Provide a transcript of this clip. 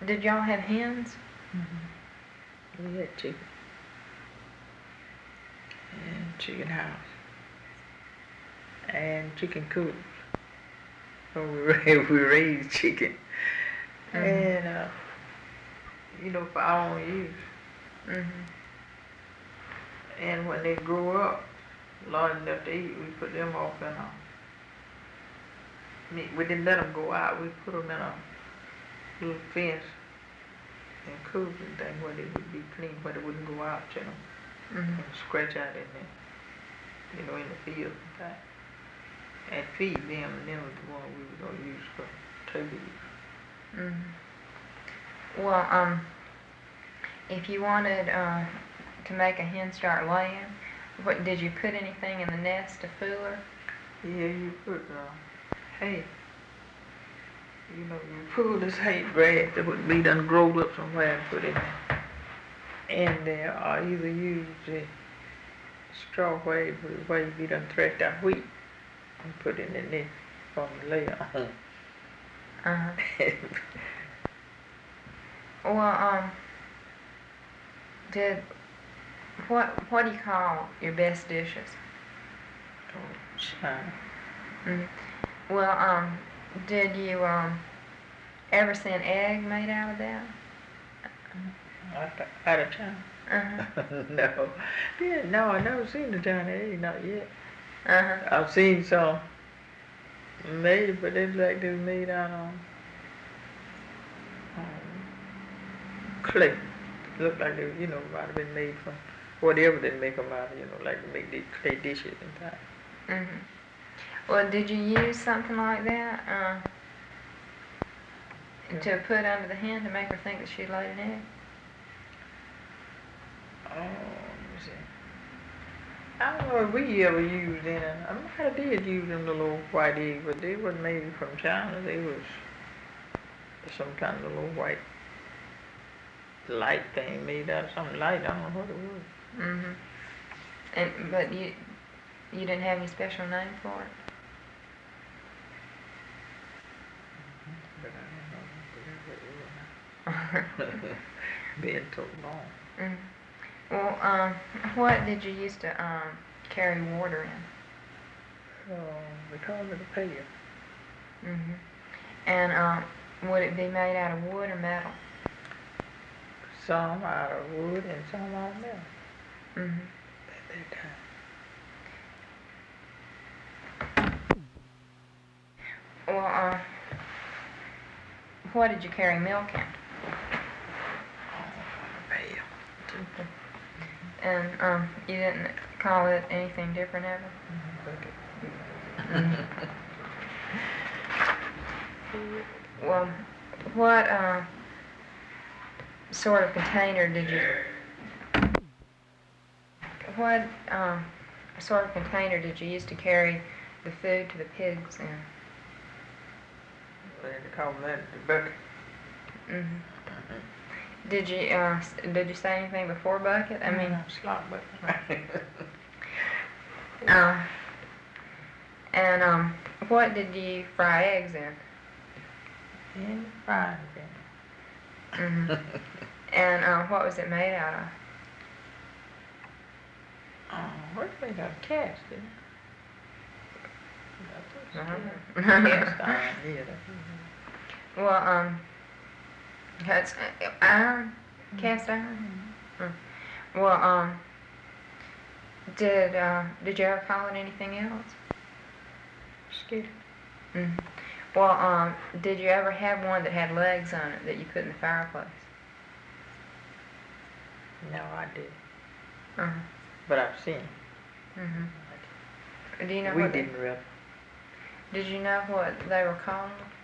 Did y'all have hens? We had chicken. And chicken house. And chicken coop. So we raised chicken. And, for our own use. And when they grew up, large enough to eat, we put them off in we didn't let them go out. We put them in a little fence and coop and thing where they would be clean, where they wouldn't go out, and scratch out in there, in the field and that. And feed them, and them was the one we were going to use for turkey use. Well, if you wanted to make a hen start laying, did you put anything in the nest to fool her? Yeah, you put hay. You pull this hay grass that would be done growed up somewhere and put in there. And there, or either use the straw where you be done threshed out wheat and put it in there for the layer on. Well, what do you call your best dishes? Oh, shine. Well, did you ever see an egg made out of that? Out of China? No. Yeah, no, I never seen the China egg, not yet. I've seen some made, but it's like they made out of clay. Look like they, might have been made from whatever they make them out of, like they make these clay dishes and that. Well, did you use something like that to put under the hen to make her think that she laid an egg? Oh, let me see. I don't know if we ever used any. I might have did use them little white eggs, but they wasn't made from China. They was some kind of little white light thing made out of something light. I don't know what it was. But you didn't have any special name for it? Been so long. Well, what did you used to carry water in? We called it a pail. And would it be made out of wood or metal? Some out of wood and some out of metal. At that time. Well, what did you carry milk in? Pail. And you didn't call it anything different ever? Well, what sort of container did you? What sort of container did you use to carry the food to the pigs in? They call that the bucket. Did you say anything before bucket? I mean, slop bucket. And what did you fry eggs in? In the frying pan. And what was it made out of? What's it made out of? Cast, isn't it? Cast iron. Yeah. Well, that's iron, cast iron. Well, did you ever call it anything else? Skittle. Well, did you ever have one that had legs on it that you put in the fireplace? No, I didn't. But I've seen. Do you know we didn't really. Did you know what they were called?